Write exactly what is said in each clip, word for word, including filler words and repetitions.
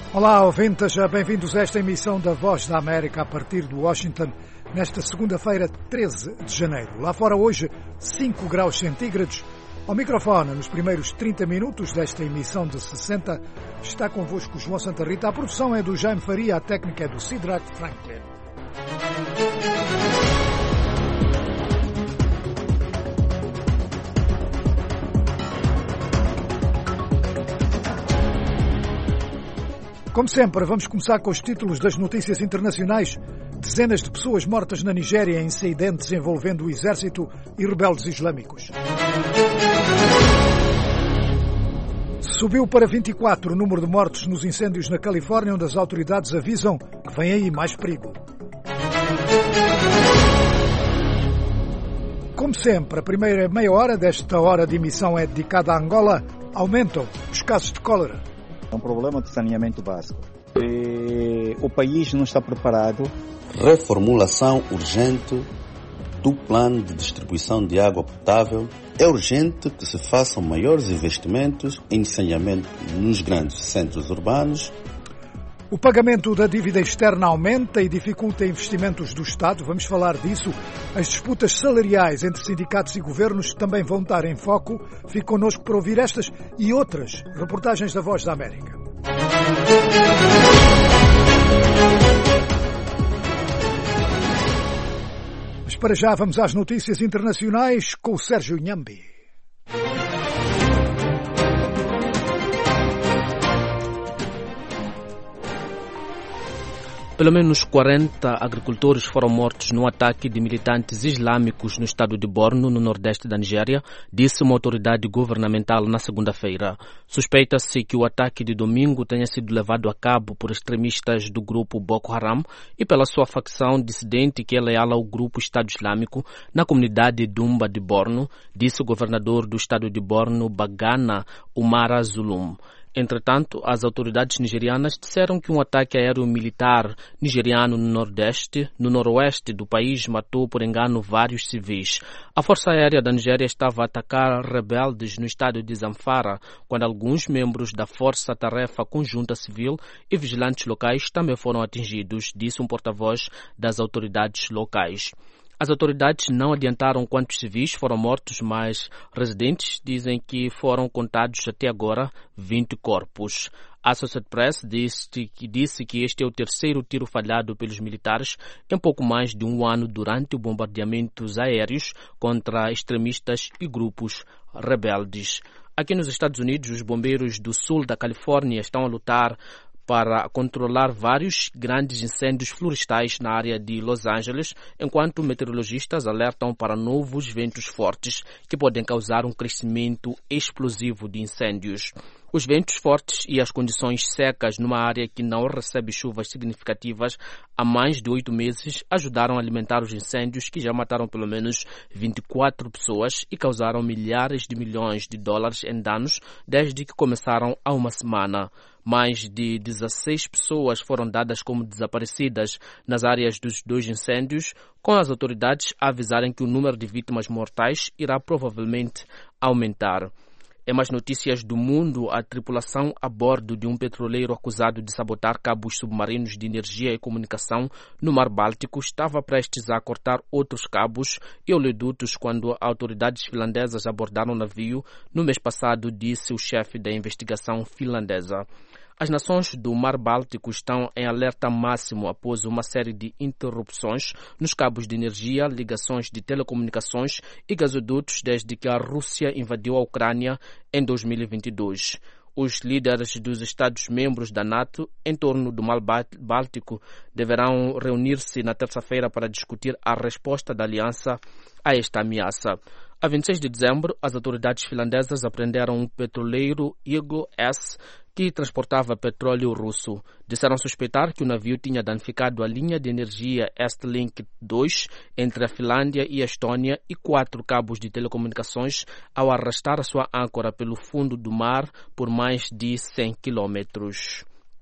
Olá, ouvintes, bem-vindos a esta emissão da Voz da América a partir de Washington, nesta segunda-feira, treze de janeiro. Lá fora hoje, cinco graus centígrados. Ao microfone, nos primeiros trinta minutos desta emissão de sessenta, está convosco João Santa Rita. A produção é do Jaime Faria, a técnica é do Sidrak Franklin. Como sempre, vamos começar com os títulos das notícias internacionais. Dezenas de pessoas mortas na Nigéria em incidentes envolvendo o exército e rebeldes islâmicos. Subiu para vinte e quatro o número de mortos nos incêndios na Califórnia, onde as autoridades avisam que vem aí mais perigo. Como sempre, a primeira meia hora desta hora de emissão é dedicada a Angola. Aumentam os casos de cólera. É um problema de saneamento básico. E o país não está preparado. Reformulação urgente do plano de distribuição de água potável. É urgente que se façam maiores investimentos em saneamento nos grandes centros urbanos. O pagamento da dívida externa aumenta e dificulta investimentos do Estado. Vamos falar disso. As disputas salariais entre sindicatos e governos também vão estar em foco. Fique connosco para ouvir estas e outras reportagens da Voz da América. Mas para já vamos às notícias internacionais com o Sérgio Nhambi. Pelo menos quarenta agricultores foram mortos num ataque de militantes islâmicos no estado de Borno, no nordeste da Nigéria, disse uma autoridade governamental na segunda-feira. Suspeita-se que o ataque de domingo tenha sido levado a cabo por extremistas do grupo Boko Haram e pela sua facção dissidente que é leal ao grupo Estado Islâmico na comunidade Dumba de Borno, disse o governador do estado de Borno, Bagana Umara Zulum. Entretanto, as autoridades nigerianas disseram que um ataque aéreo militar nigeriano no nordeste, no noroeste do país matou por engano vários civis. A Força Aérea da Nigéria estava a atacar rebeldes no estado de Zamfara, quando alguns membros da Força Tarefa Conjunta Civil e vigilantes locais também foram atingidos, disse um porta-voz das autoridades locais. As autoridades não adiantaram quantos civis foram mortos, mas residentes dizem que foram contados até agora vinte corpos. A Associated Press disse que, disse que este é o terceiro tiro falhado pelos militares em pouco mais de um ano durante os bombardeamentos aéreos contra extremistas e grupos rebeldes. Aqui nos Estados Unidos, os bombeiros do sul da Califórnia estão a lutar para controlar vários grandes incêndios florestais na área de Los Angeles, enquanto meteorologistas alertam para novos ventos fortes que podem causar um crescimento explosivo de incêndios. Os ventos fortes e as condições secas numa área que não recebe chuvas significativas há mais de oito meses ajudaram a alimentar os incêndios que já mataram pelo menos vinte e quatro pessoas e causaram milhares de milhões de dólares em danos desde que começaram há uma semana. Mais de dezesseis pessoas foram dadas como desaparecidas nas áreas dos dois incêndios, com as autoridades a avisarem que o número de vítimas mortais irá provavelmente aumentar. Em mais notícias do mundo, a tripulação a bordo de um petroleiro acusado de sabotar cabos submarinos de energia e comunicação no Mar Báltico estava prestes a cortar outros cabos e oleodutos quando autoridades finlandesas abordaram o navio no mês passado, disse o chefe da investigação finlandesa. As nações do Mar Báltico estão em alerta máximo após uma série de interrupções nos cabos de energia, ligações de telecomunicações e gasodutos desde que a Rússia invadiu a Ucrânia em dois mil e vinte e dois. Os líderes dos Estados-membros da NATO em torno do Mar Báltico deverão reunir-se na terça-feira para discutir a resposta da aliança a esta ameaça. A vinte e seis de dezembro, as autoridades finlandesas apreenderam um petroleiro Eagle S que transportava petróleo russo. Disseram suspeitar que o navio tinha danificado a linha de energia Estlink dois entre a Finlândia e a Estônia e quatro cabos de telecomunicações ao arrastar a sua âncora pelo fundo do mar por mais de cem quilômetros.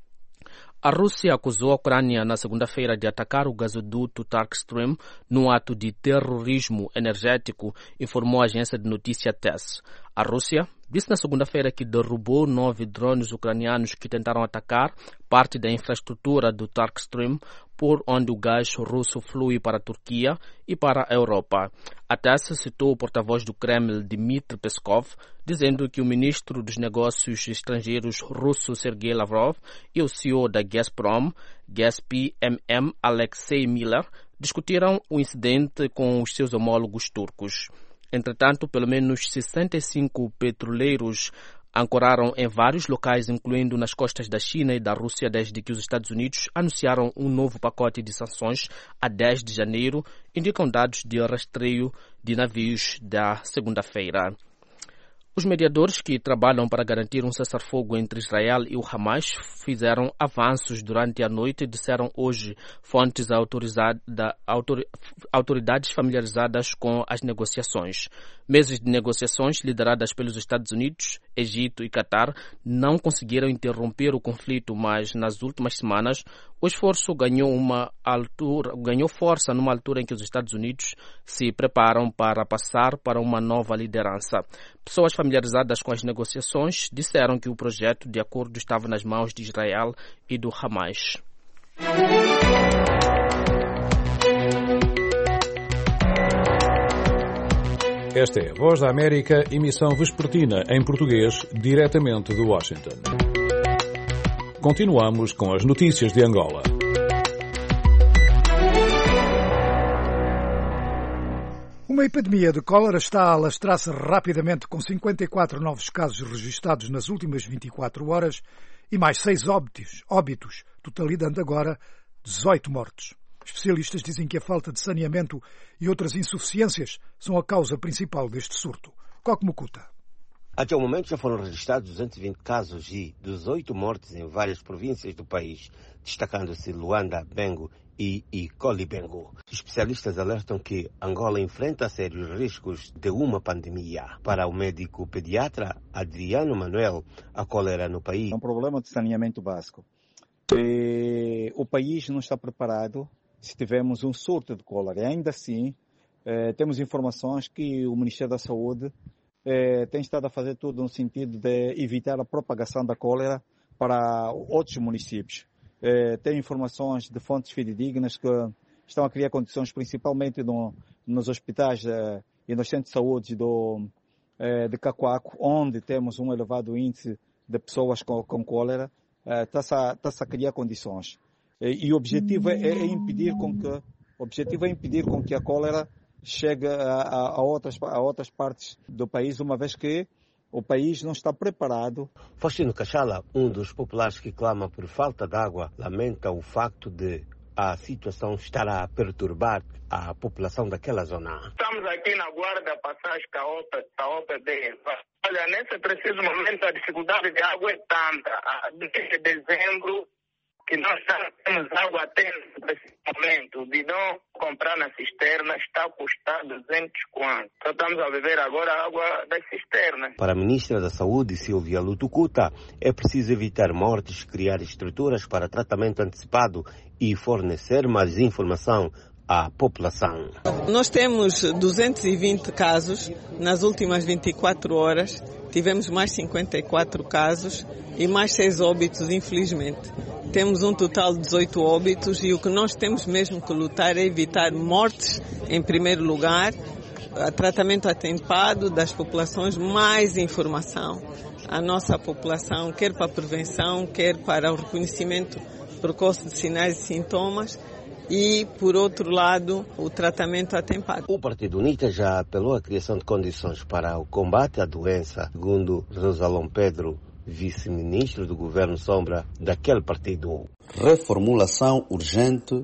A Rússia acusou a Ucrânia na segunda-feira de atacar o gasoduto Turk Stream num ato de terrorismo energético, informou a agência de notícia T A S S. A Rússia disse na segunda-feira que derrubou nove drones ucranianos que tentaram atacar parte da infraestrutura do Turk Stream, por onde o gás russo flui para a Turquia e para a Europa. A T A S citou o porta-voz do Kremlin, Dmitry Peskov, dizendo que o ministro dos Negócios Estrangeiros russo, Sergei Lavrov, e o C E O da Gazprom, Gazprom, Alexei Miller, discutiram o incidente com os seus homólogos turcos. Entretanto, pelo menos sessenta e cinco petroleiros ancoraram em vários locais, incluindo nas costas da China e da Rússia, desde que os Estados Unidos anunciaram um novo pacote de sanções a dez de janeiro, indicam dados de rastreio de navios da segunda-feira. Os mediadores que trabalham para garantir um cessar-fogo entre Israel e o Hamas fizeram avanços durante a noite, disseram hoje fontes da autor, autoridades familiarizadas com as negociações. Meses de negociações lideradas pelos Estados Unidos, Egito e Catar não conseguiram interromper o conflito, mas nas últimas semanas o esforço ganhou, uma altura, ganhou força numa altura em que os Estados Unidos se preparam para passar para uma nova liderança. Pessoas familiarizadas com as negociações disseram que o projeto de acordo estava nas mãos de Israel e do Hamas. Esta é a Voz da América, emissão vespertina em português, diretamente de Washington. Continuamos com as notícias de Angola. Uma epidemia de cólera está a alastrar-se rapidamente, com cinquenta e quatro novos casos registados nas últimas vinte e quatro horas e mais seis óbitos, óbitos, totalizando agora dezoito mortes. Especialistas dizem que a falta de saneamento e outras insuficiências são a causa principal deste surto. Coque Mucuta. Até o momento já foram registrados duzentos e vinte casos e dezoito mortes em várias províncias do país, destacando-se Luanda, Bengo e Icoli-Bengo. Especialistas alertam que Angola enfrenta sérios riscos de uma pandemia. Para o médico pediatra Adriano Manuel, a cólera no país é um problema de saneamento básico. E o país não está preparado se tivermos um surto de cólera. E ainda assim, eh, temos informações que o Ministério da Saúde eh, tem estado a fazer tudo no sentido de evitar a propagação da cólera para outros municípios. Eh, tem informações de fontes fidedignas que estão a criar condições, principalmente no, nos hospitais eh, e nos centros de saúde do, eh, de Cacoaco, onde temos um elevado índice de pessoas com, com cólera, eh, está-se a, está-se a criar condições. E o objetivo é, é impedir com que, o objetivo é impedir com que a cólera chegue a, a, a, outras, a outras partes do país, uma vez que o país não está preparado. Faustino Cachala, um dos populares que clama por falta de água, lamenta o facto de a situação estar a perturbar a população daquela zona. Estamos aqui na guarda, passagem da O P B. Olha, nesse preciso momento a dificuldade de água é tanta. Desde dezembro que nós temos água até nesse momento. O bidão comprar na cisterna está a custar duzentos quanto. Só estamos a beber agora a água das cisternas. Para a ministra da Saúde, Silvia Lutucuta, é preciso evitar mortes, criar estruturas para tratamento antecipado e fornecer mais informação à população. Nós temos duzentos e vinte casos nas últimas vinte e quatro horas. Tivemos mais cinquenta e quatro casos e mais seis óbitos, infelizmente. Temos um total de dezoito óbitos e o que nós temos mesmo que lutar é evitar mortes, em primeiro lugar, tratamento atempado das populações, mais informação à nossa população, quer para a prevenção, quer para o reconhecimento precoce de sinais e sintomas. E, por outro lado, o tratamento atempado. O Partido UNITA já apelou à criação de condições para o combate à doença, segundo Rosalão Pedro, vice-ministro do governo Sombra daquele partido. Reformulação urgente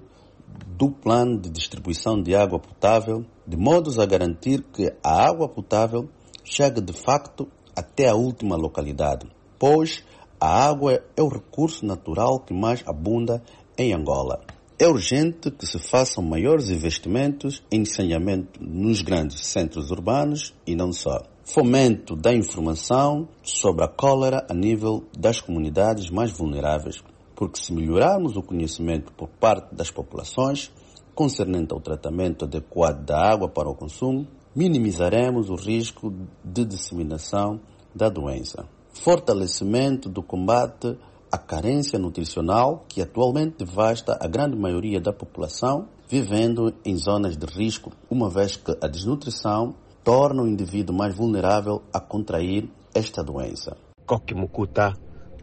do plano de distribuição de água potável, de modos a garantir que a água potável chegue de facto até a última localidade, pois a água é o recurso natural que mais abunda em Angola. É urgente que se façam maiores investimentos em saneamento nos grandes centros urbanos e não só. Fomento da informação sobre a cólera a nível das comunidades mais vulneráveis, porque se melhorarmos o conhecimento por parte das populações concernente ao tratamento adequado da água para o consumo, minimizaremos o risco de disseminação da doença. Fortalecimento do combate à carência nutricional, que atualmente devasta a grande maioria da população, vivendo em zonas de risco, uma vez que a desnutrição torna o indivíduo mais vulnerável a contrair esta doença. Kokimukuta,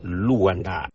Luanda.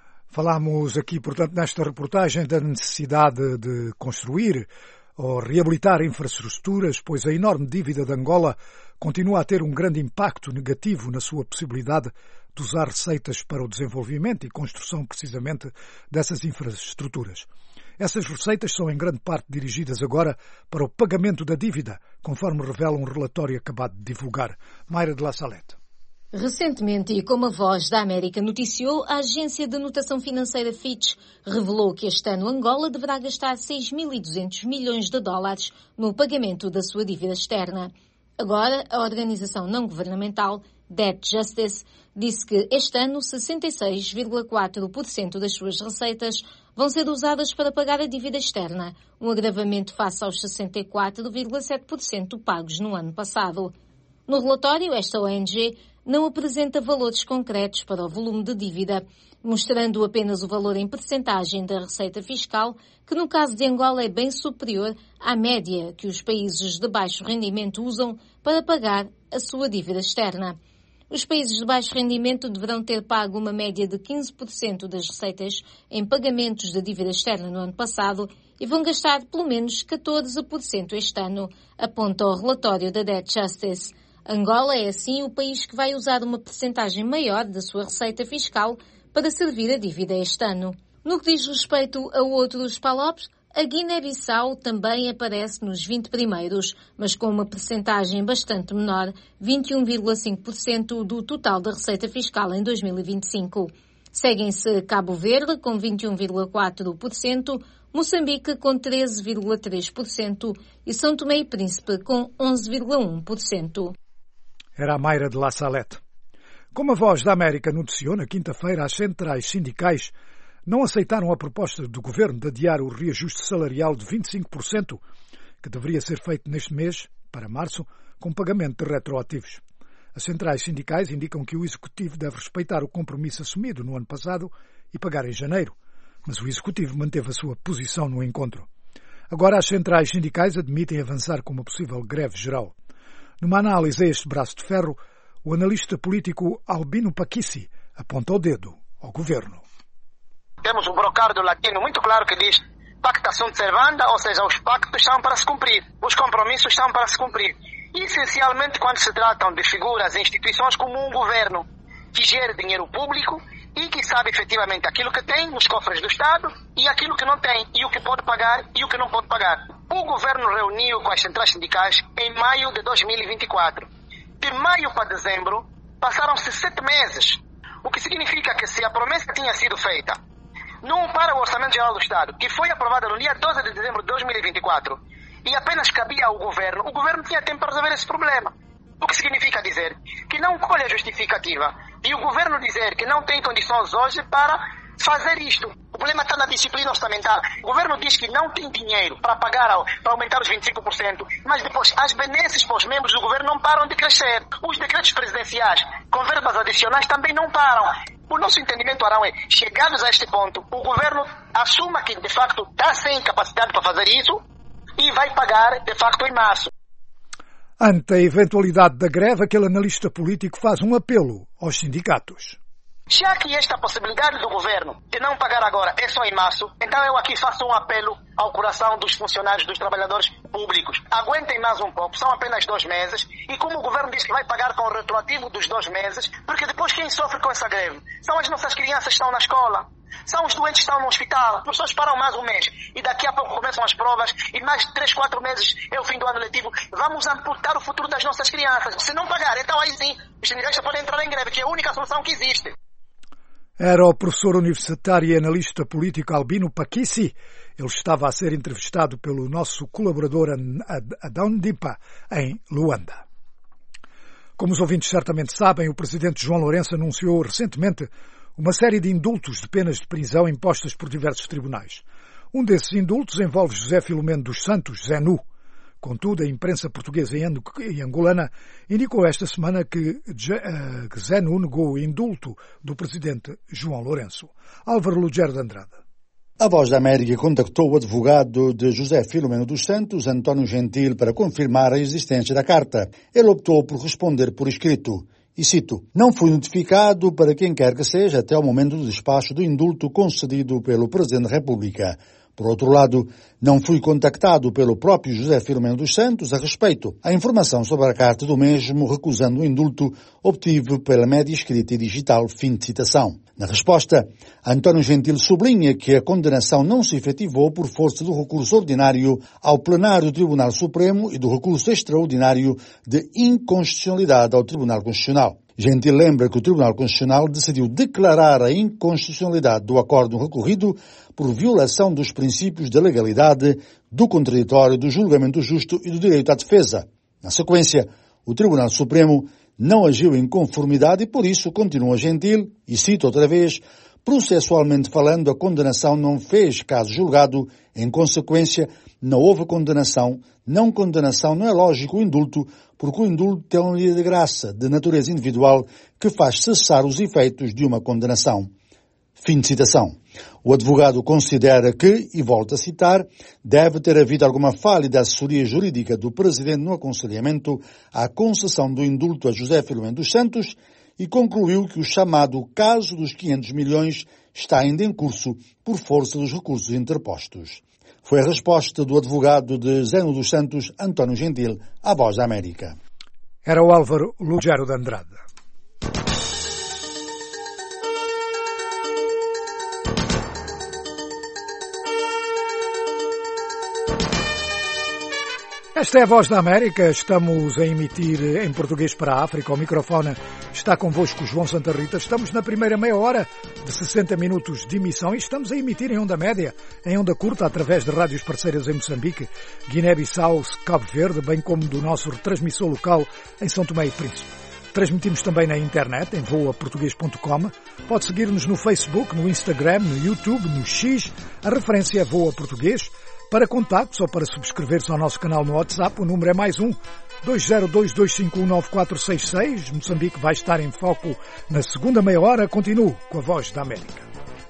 Falámos aqui, portanto, nesta reportagem da necessidade de construir ou reabilitar infraestruturas, pois a enorme dívida de Angola continua a ter um grande impacto negativo na sua possibilidade de usar receitas para o desenvolvimento e construção precisamente dessas infraestruturas. Essas receitas são em grande parte dirigidas agora para o pagamento da dívida, conforme revela um relatório acabado de divulgar. Mayra de La Salette. Recentemente, e como a Voz da América noticiou, a agência de notação financeira Fitch revelou que este ano Angola deverá gastar seis mil e duzentos milhões de dólares no pagamento da sua dívida externa. Agora, a organização não-governamental Debt Justice disse que este ano sessenta e seis vírgula quatro por cento das suas receitas vão ser usadas para pagar a dívida externa, um agravamento face aos sessenta e quatro vírgula sete por cento pagos no ano passado. No relatório, esta O N G não apresenta valores concretos para o volume de dívida, mostrando apenas o valor em percentagem da receita fiscal, que no caso de Angola é bem superior à média que os países de baixo rendimento usam para pagar a sua dívida externa. Os países de baixo rendimento deverão ter pago uma média de quinze por cento das receitas em pagamentos da dívida externa no ano passado e vão gastar pelo menos catorze por cento este ano, aponta o relatório da Debt Justice. Angola é, assim, o país que vai usar uma percentagem maior da sua receita fiscal para servir a dívida este ano. No que diz respeito a outros P A L O Ps, a Guiné-Bissau também aparece nos vinte primeiros, mas com uma percentagem bastante menor, vinte e um vírgula cinco por cento do total da receita fiscal em dois mil e vinte e cinco. Seguem-se Cabo Verde, com vinte e um vírgula quatro por cento, Moçambique, com treze vírgula três por cento e São Tomé e Príncipe, com onze vírgula um por cento. Era a Mayra de La Salette. Como a Voz da América noticiou na quinta-feira, as centrais sindicais não aceitaram a proposta do governo de adiar o reajuste salarial de vinte e cinco por cento, que deveria ser feito neste mês, para março, com pagamento de retroativos. As centrais sindicais indicam que o Executivo deve respeitar o compromisso assumido no ano passado e pagar em janeiro, mas o Executivo manteve a sua posição no encontro. Agora as centrais sindicais admitem avançar com uma possível greve geral. Numa análise a este braço de ferro, o analista político Albino Paquissi aponta o dedo ao governo. Temos um brocardo latino muito claro que diz pacta sunt servanda, ou seja, os pactos estão para se cumprir, os compromissos estão para se cumprir. E, essencialmente, quando se tratam de figuras e instituições como um governo que gera dinheiro público e que sabe efetivamente aquilo que tem nos cofres do Estado e aquilo que não tem, e o que pode pagar e o que não pode pagar. O governo reuniu com as centrais sindicais em maio de dois mil e vinte e quatro. De maio para dezembro, passaram-se sete meses, o que significa que se a promessa tinha sido feita num para o Orçamento Geral do Estado, que foi aprovada no dia doze de dezembro de dois mil e vinte e quatro, e apenas cabia ao governo, o governo tinha tempo para resolver esse problema. O que significa dizer que não colhe a justificativa e o governo dizer que não tem condições hoje para fazer isto. O problema está na disciplina orçamental. O governo diz que não tem dinheiro para pagar, ao, para aumentar os vinte e cinco por cento, mas depois as benesses para os membros do governo não param de crescer. Os decretos presidenciais com verbas adicionais também não param. O nosso entendimento, Arão, é, chegados a este ponto, o governo assuma que, de facto, está sem capacidade para fazer isso e vai pagar, de facto, em março. Ante a eventualidade da greve, aquele analista político faz um apelo aos sindicatos. Já que esta possibilidade do governo de não pagar agora é só em março, então eu aqui faço um apelo ao coração dos funcionários, dos trabalhadores públicos. Aguentem mais um pouco, são apenas dois meses, e como o governo diz que vai pagar com o retroativo dos dois meses, porque depois quem sofre com essa greve são as nossas crianças que estão na escola, são os doentes que estão no hospital. As pessoas param mais um mês e daqui a pouco começam as provas e mais três, quatro meses é o fim do ano letivo. Vamos amputar o futuro das nossas crianças. Se não pagar, então aí sim, os sindicalistas podem entrar em greve, que é a única solução que existe. Era o professor universitário e analista político Albino Paquissi. Ele estava a ser entrevistado pelo nosso colaborador Adão Dipa, em Luanda. Como os ouvintes certamente sabem, o presidente João Lourenço anunciou recentemente uma série de indultos de penas de prisão impostas por diversos tribunais. Um desses indultos envolve José Filomeno dos Santos, Zé Nu, Contudo, a imprensa portuguesa e angolana indicou esta semana que ZENU negou o indulto do presidente João Lourenço. Álvaro Lugero de Andrade. A Voz da América contactou o advogado de José Filomeno dos Santos, António Gentil, para confirmar a existência da carta. Ele optou por responder por escrito. E cito, não fui notificado para quem quer que seja até o momento do despacho do indulto concedido pelo Presidente da República. Por outro lado, não fui contactado pelo próprio José Filomeno dos Santos a respeito. A informação sobre a carta do mesmo, recusando o indulto, obtive pela média escrita e digital. Fim de citação. Na resposta, António Gentil sublinha que a condenação não se efetivou por força do recurso ordinário ao plenário do Tribunal Supremo e do recurso extraordinário de inconstitucionalidade ao Tribunal Constitucional. Gentil lembra que o Tribunal Constitucional decidiu declarar a inconstitucionalidade do acórdão recorrido por violação dos princípios da legalidade, do contraditório, do julgamento justo e do direito à defesa. Na sequência, o Tribunal Supremo não agiu em conformidade e, por isso, continua Gentil, e cito outra vez, processualmente falando, a condenação não fez caso julgado, em consequência, não houve condenação, não condenação não é lógico o indulto, porque o indulto é uma lei de graça, de natureza individual, que faz cessar os efeitos de uma condenação. Fim de citação. O advogado considera que, e volta a citar, deve ter havido alguma falha da assessoria jurídica do Presidente no aconselhamento à concessão do indulto a José Filomeno dos Santos e concluiu que o chamado caso dos quinhentos milhões está ainda em curso por força dos recursos interpostos. Foi a resposta do advogado de ZENU dos Santos, António Gentil, à Voz da América. Era o Álvaro Lugero de Andrade. Esta é a Voz da América, estamos a emitir em português para a África. O microfone está convosco João Santa Rita. Estamos na primeira meia hora de sessenta minutos de emissão e estamos a emitir em onda média, em onda curta, através de rádios parceiras em Moçambique, Guiné-Bissau, Cabo Verde, bem como do nosso retransmissor local em São Tomé e Príncipe. Transmitimos também na internet, em voa português ponto com. Pode seguir-nos no Facebook, no Instagram, no YouTube, no X. A referência é Voa Português. Para contactos ou para subscrever-se ao nosso canal no WhatsApp, o número é mais um, dois zero dois, dois cinco um, nove quatro seis seis. Moçambique vai estar em foco na segunda meia hora. Continuo com a Voz da América.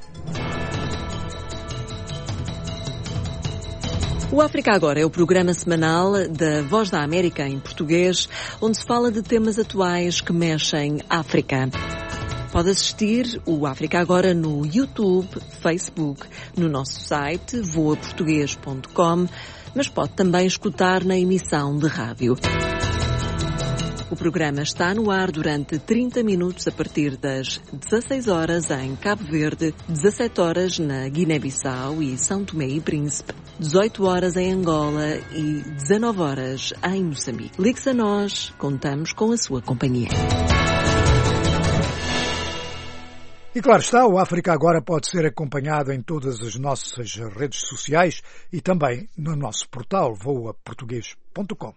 O África Agora é o programa semanal da Voz da América em português, onde se fala de temas atuais que mexem África. Pode assistir o África Agora no YouTube, Facebook, no nosso site voa português ponto com, mas pode também escutar na emissão de rádio. O programa está no ar durante trinta minutos a partir das dezasseis horas em Cabo Verde, dezassete horas na Guiné-Bissau e São Tomé e Príncipe, dezoito horas em Angola e dezanove horas em Moçambique. Ligue-se a nós, contamos com a sua companhia. E claro está, o África Agora pode ser acompanhado em todas as nossas redes sociais e também no nosso portal voa português ponto com.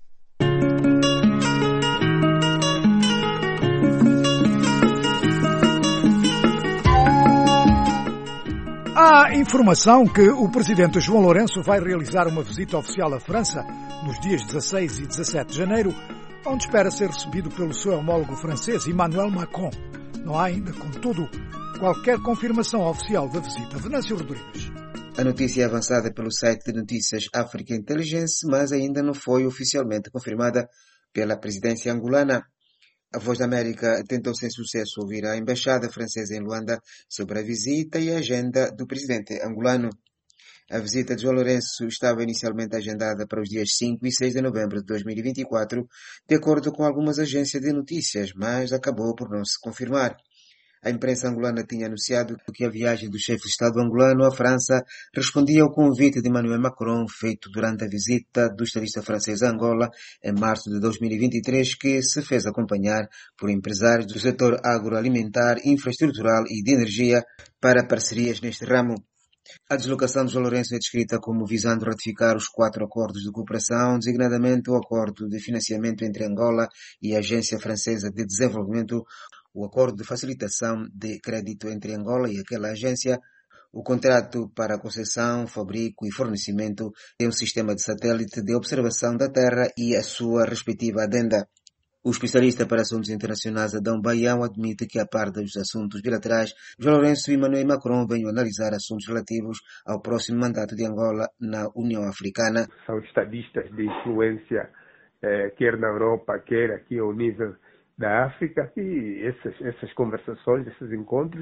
Há informação que o presidente João Lourenço vai realizar uma visita oficial à França nos dias dezasseis e dezassete de janeiro, onde espera ser recebido pelo seu homólogo francês Emmanuel Macron. Não há ainda, contudo, qualquer confirmação oficial da visita. Venâncio Rodrigues. A notícia é avançada pelo site de notícias Africa Intelligence, mas ainda não foi oficialmente confirmada pela presidência angolana. A Voz da América tentou sem sucesso ouvir a embaixada francesa em Luanda sobre a visita e a agenda do presidente angolano. A visita de João Lourenço estava inicialmente agendada para os dias cinco e seis de novembro de dois mil e vinte e quatro, de acordo com algumas agências de notícias, mas acabou por não se confirmar. A imprensa angolana tinha anunciado que a viagem do chefe de Estado angolano à França respondia ao convite de Emmanuel Macron feito durante a visita do estadista francês a Angola em março de dois mil e vinte e três, que se fez acompanhar por empresários do setor agroalimentar, infraestrutural e de energia para parcerias neste ramo. A deslocação de João Lourenço é descrita como visando ratificar os quatro acordos de cooperação, designadamente o acordo de financiamento entre Angola e a Agência Francesa de Desenvolvimento, o acordo de facilitação de crédito entre Angola e aquela agência, O contrato para a concessão, fabrico e fornecimento de um sistema de satélite de observação da Terra e a sua respectiva adenda. O especialista para assuntos internacionais Adão Baião admite que, a par dos assuntos bilaterais, João Lourenço e Emmanuel Macron venham analisar assuntos relativos ao próximo mandato de Angola na União Africana. São estadistas de influência, eh, quer na Europa, quer aqui ao nível da África, e essas, essas conversações, esses encontros,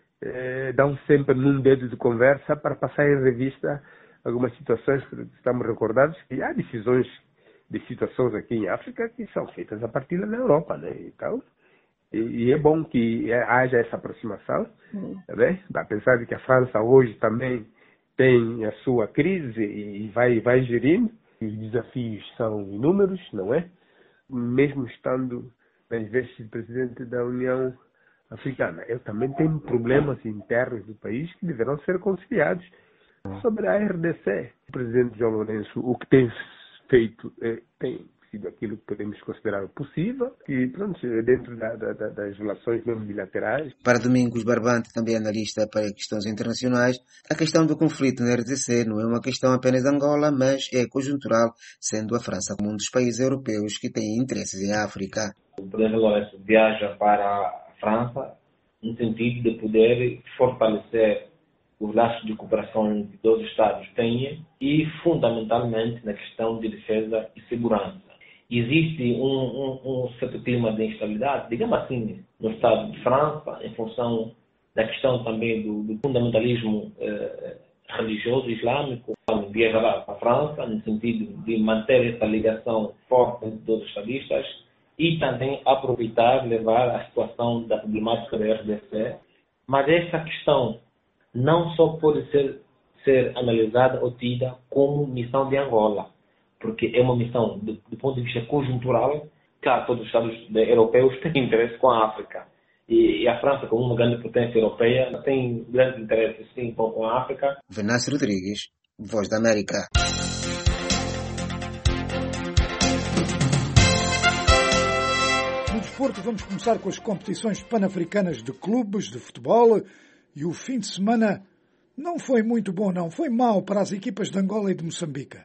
eh, dão sempre num dedo de conversa para passar em revista algumas situações. Estamos recordados que há decisões de situações aqui em África que são feitas a partir da Europa, né? Então, e, e é bom que haja essa aproximação, uhum. né? Apesar de que a França hoje também tem a sua crise e vai, vai gerindo, os desafios são inúmeros, não é? Mesmo estando nas vestes de presidente da União Africana, eu também tenho problemas internos do país que deverão ser conciliados. Uhum. Sobre a R D C, o presidente João Lourenço, o que tem feito eh, tem sido aquilo que podemos considerar possível e pronto, dentro da, da, das relações mesmo bilaterais. Para Domingos Barbante, também analista para questões internacionais, a questão do conflito na R D C não é uma questão apenas de Angola, mas é conjuntural, sendo a França como um dos países europeus que tem interesses em África. O presidente Lourenço viaja para a França no sentido de poder fortalecer os laços de cooperação que todos os Estados têm e, fundamentalmente, na questão de defesa e segurança. Existe um, um, um certo clima de instabilidade, digamos assim, no Estado de França, em função da questão também do, do fundamentalismo eh, religioso islâmico. Viajará para a França, no sentido de manter essa ligação forte entre todos os estadistas e também aproveitar, levar a situação da problemática da R D C. Mas essa questão não só pode ser, ser analisada ou tida como missão de Angola, porque é uma missão, do, do ponto de vista conjuntural, claro, todos os Estados europeus têm interesse com a África. E, e a França, como uma grande potência europeia, tem grande interesse, sim, com a África. Venâncio Rodrigues, Voz da América. No desporto, vamos começar com as competições pan-africanas de clubes de futebol. E o fim de semana não foi muito bom, não. Foi mau para as equipas de Angola e de Moçambique.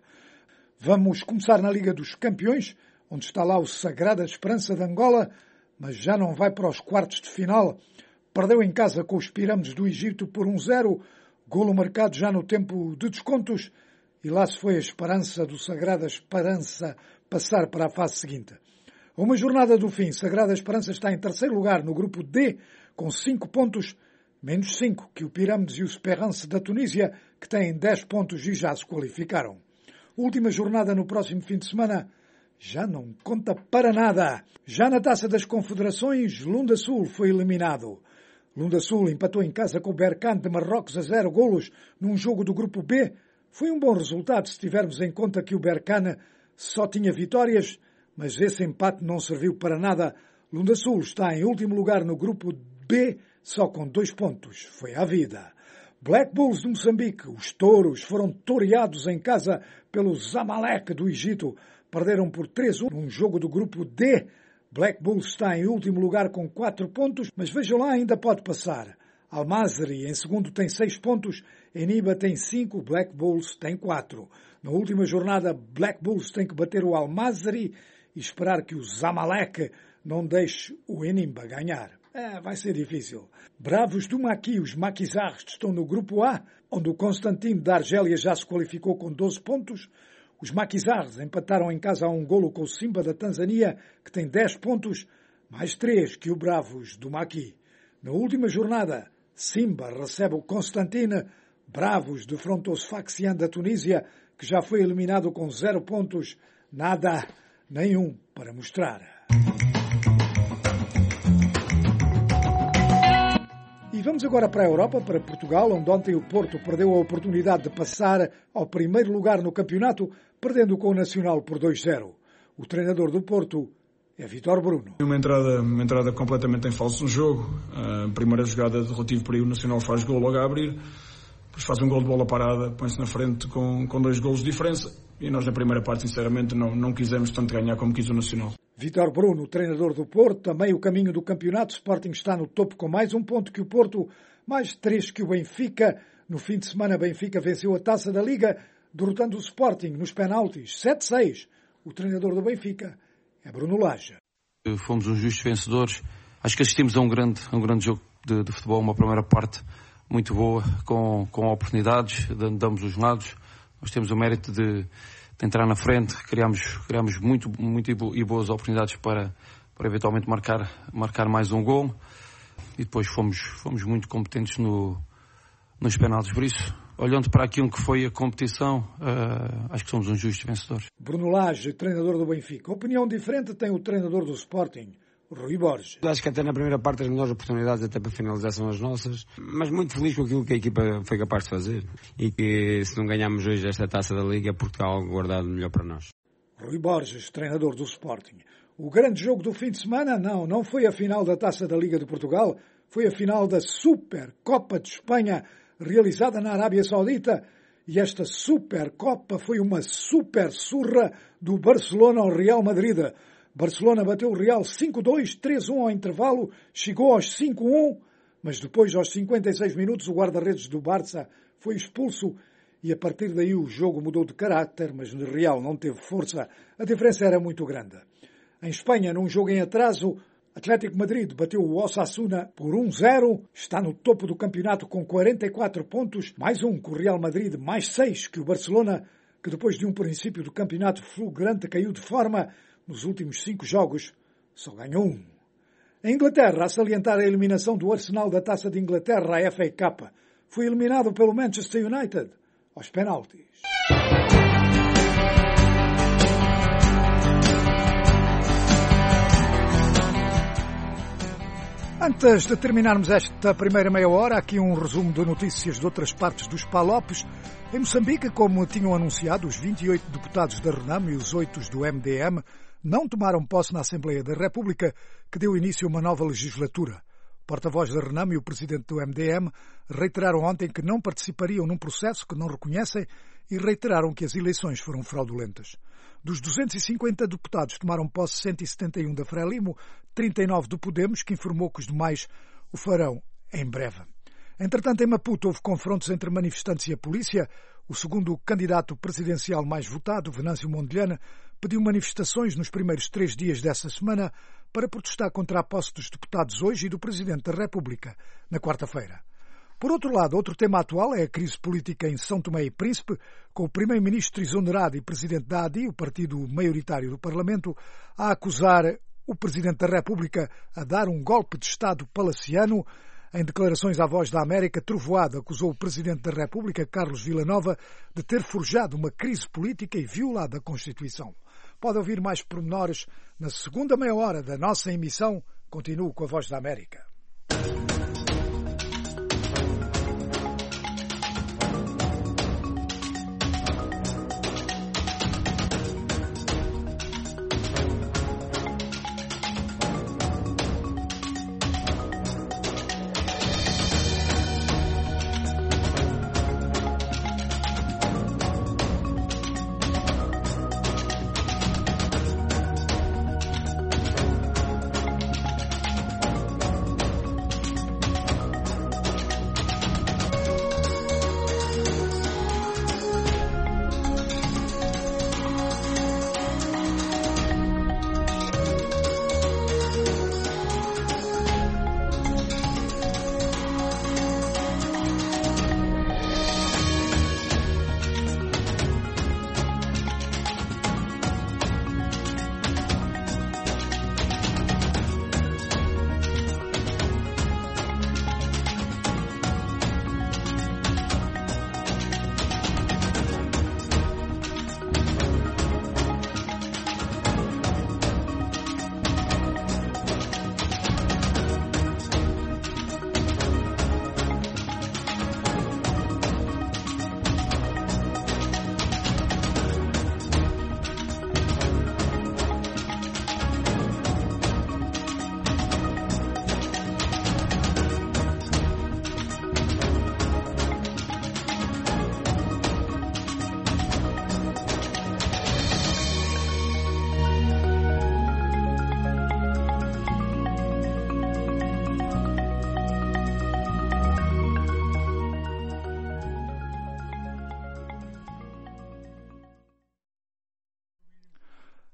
Vamos começar na Liga dos Campeões, onde está lá o Sagrada Esperança de Angola, mas já não vai para os quartos de final. Perdeu em casa com os Pirâmides do Egito por um zero, golo marcado já no tempo de descontos, e lá se foi a esperança do Sagrada Esperança passar para a fase seguinte. A uma jornada do fim, Sagrada Esperança está em terceiro lugar no grupo D, com cinco pontos, menos cinco que o Pirâmides e o Esperance da Tunísia, que têm dez pontos e já se qualificaram. Última jornada no próximo fim de semana já não conta para nada. Já na Taça das Confederações, Lunda Sul foi eliminado. Lunda Sul empatou em casa com o Berkane de Marrocos a zero golos num jogo do grupo B. Foi um bom resultado se tivermos em conta que o Berkane só tinha vitórias, mas esse empate não serviu para nada. Lunda Sul está em último lugar no grupo B, só com dois pontos. Foi à vida. Black Bulls de Moçambique. Os touros foram toreados em casa pelos Zamalek do Egito. Perderam por três a um num jogo do grupo D. Black Bulls está em último lugar com quatro pontos, mas vejam lá, ainda pode passar. Al-Mazri em segundo tem seis pontos, Eniba tem cinco, Black Bulls tem quatro. Na última jornada, Black Bulls tem que bater o Al-Mazri e esperar que o Zamalek não deixe o Eniba ganhar. É, vai ser difícil. Bravos do Maqui, os Maquisards estão no grupo A, onde o Constantino da Argélia já se qualificou com doze pontos. Os Maquisards empataram em casa a um golo com o Simba da Tanzânia, que tem dez pontos, mais três que o Bravos do Maqui. Na última jornada, Simba recebe o Constantino, Bravos defrontou o Sfaxian da Tunísia, que já foi eliminado com zero pontos, nada, nenhum para mostrar. E vamos agora para a Europa, para Portugal, onde ontem o Porto perdeu a oportunidade de passar ao primeiro lugar no campeonato, perdendo com o Nacional por dois a zero. O treinador do Porto é Vítor Bruno. Uma entrada, uma entrada completamente em falso no jogo. A primeira jogada de relativo período, o Nacional faz gol logo a abrir. depois faz um gol de bola parada, põe-se na frente com, com dois golos de diferença. E nós na primeira parte, sinceramente, não, não quisemos tanto ganhar como quis o Nacional. Vítor Bruno, treinador do Porto, também o caminho do campeonato. O Sporting está no topo com mais um ponto que o Porto, mais três que o Benfica. No fim de semana, Benfica venceu a Taça da Liga, derrotando o Sporting nos penaltis, sete a seis. O treinador do Benfica é Bruno Lage. Fomos uns justos vencedores. Acho que assistimos a um grande, a um grande jogo de, de futebol, uma primeira parte muito boa, com, com oportunidades, damos os lados. Nós temos o mérito de, de entrar na frente, criamos, criamos muito, muito e boas oportunidades para, para eventualmente marcar, marcar mais um gol. E depois fomos, fomos muito competentes no, nos penaltis. Por isso, olhando para aquilo que foi a competição, uh, acho que somos uns justos vencedores. Bruno Lage, treinador do Benfica. Opinião diferente tem o treinador do Sporting, Rui Borges. Acho que até na primeira parte as melhores oportunidades até para finalizar são as nossas, mas muito feliz com aquilo que a equipa foi capaz de fazer e que se não ganharmos hoje esta Taça da Liga é porque há algo guardado melhor para nós. Rui Borges, treinador do Sporting. O grande jogo do fim de semana, não, não foi a final da Taça da Liga de Portugal, foi a final da Supercopa de Espanha, realizada na Arábia Saudita, e esta Supercopa foi uma super surra do Barcelona ao Real Madrid. Barcelona bateu o Real cinco a dois, três a um ao intervalo, chegou aos cinco a um, mas depois, aos cinquenta e seis minutos, o guarda-redes do Barça foi expulso e a partir daí o jogo mudou de caráter, mas o Real não teve força. A diferença era muito grande. Em Espanha, num jogo em atraso, Atlético Madrid bateu o Osasuna por um a zero, está no topo do campeonato com quarenta e quatro pontos, mais um que o Real Madrid, mais seis que o Barcelona, que depois de um princípio do campeonato fulgurante caiu de forma. Nos últimos cinco jogos, só ganhou um. Em Inglaterra, a salientar a eliminação do Arsenal da Taça de Inglaterra, a F A Cup, foi eliminado pelo Manchester United aos penaltis. Antes de terminarmos esta primeira meia hora, aqui um resumo de notícias de outras partes dos Palopes. Em Moçambique, como tinham anunciado, os vinte e oito deputados da RENAM e os oito do M D M não tomaram posse na Assembleia da República, que deu início a uma nova legislatura. O porta-voz da RENAM e o presidente do M D M reiteraram ontem que não participariam num processo que não reconhecem e reiteraram que as eleições foram fraudulentas. Dos duzentos e cinquenta deputados tomaram posse cento e setenta e um da Frelimo, trinta e nove do Podemos, que informou que os demais o farão em breve. Entretanto, em Maputo houve confrontos entre manifestantes e a polícia. O segundo candidato presidencial mais votado, Venâncio Mondlane, pediu manifestações nos primeiros três dias dessa semana para protestar contra a posse dos deputados hoje e do Presidente da República na quarta-feira. Por outro lado, outro tema atual é a crise política em São Tomé e Príncipe, com o primeiro-ministro exonerado e presidente da A D I, o partido maioritário do Parlamento, a acusar o Presidente da República a dar um golpe de Estado palaciano. Em declarações à Voz da América, Trovoada acusou o Presidente da República, Carlos Villanova, de ter forjado uma crise política e violado a Constituição. Pode ouvir mais pormenores na segunda meia hora da nossa emissão. Continuo com a Voz da América.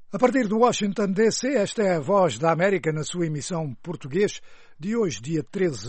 A partir de Washington, D C, esta é a Voz da América na sua emissão português de hoje, dia treze